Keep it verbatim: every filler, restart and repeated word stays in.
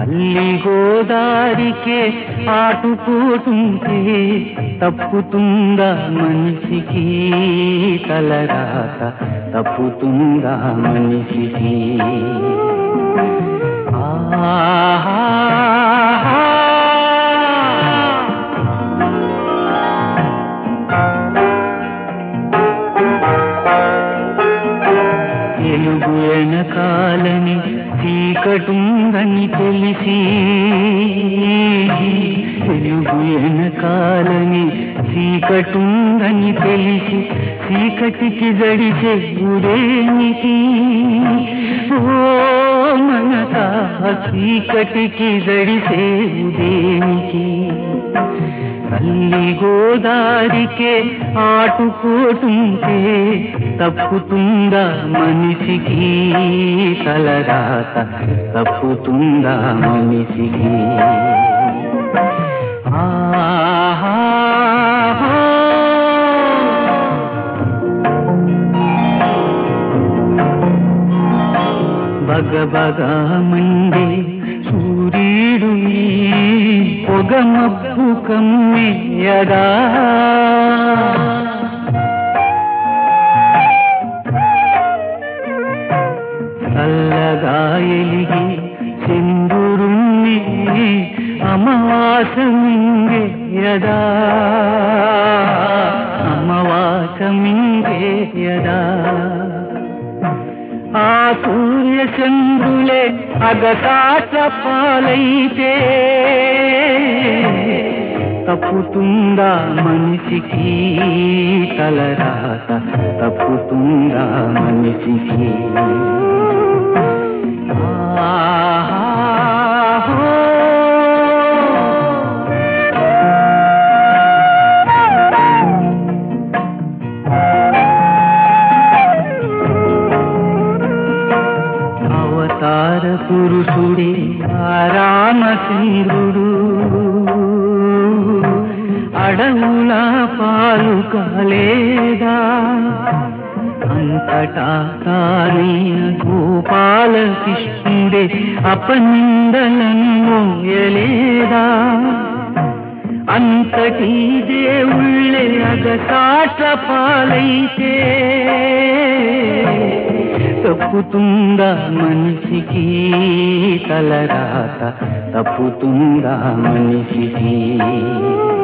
తల్లి గోదారికే ఆటుపోతుంటే తప్పుతుందా మనిషికి తలరాత, తప్పుతుందా మనిషికి? ఆహా వెలుగు వెనకాలని చీకటుందని తెలిసి, వెలుగు వెనకాలని చీకటుందని తెలిసి చీకటికి జడిసే గురేమిటి? ఓ మనక చీకటికి జడిసే గురేమిటి? తల్లి గోదారికే ఆటుపోతుంటే తప్పుతుందా మనిషికి తలరాత, తప్పుతుందా మనిషికి? ఆహా బగబగా మండే సూర్యుడు పొగ మబ్బు కమ్మేయదా, చల్లగా ఎలిగి సింధురుణ్ణి అమావాస మింగేయదా, అమావాస మింగేయదా? ఆ సూర్య చంద్రులే అగసాట్ల పాలైతే తప్పుతుందా మనిషికి తలరాత, తప్పుతుందా మనిషికి? ఆహా అవతార పురుషుడే రామచంద్రుడు అడవుల పాలు కాలేదా, అంతటా కానైన గోపాలకృష్ణుడే అపనిందలను మోయలేదా? అంతటి దేవుళ్ళే అగసాట్ల పాలైతే తప్పుతుందా మనిషికి తలరాత, తప్పుతుందా మనిషికి?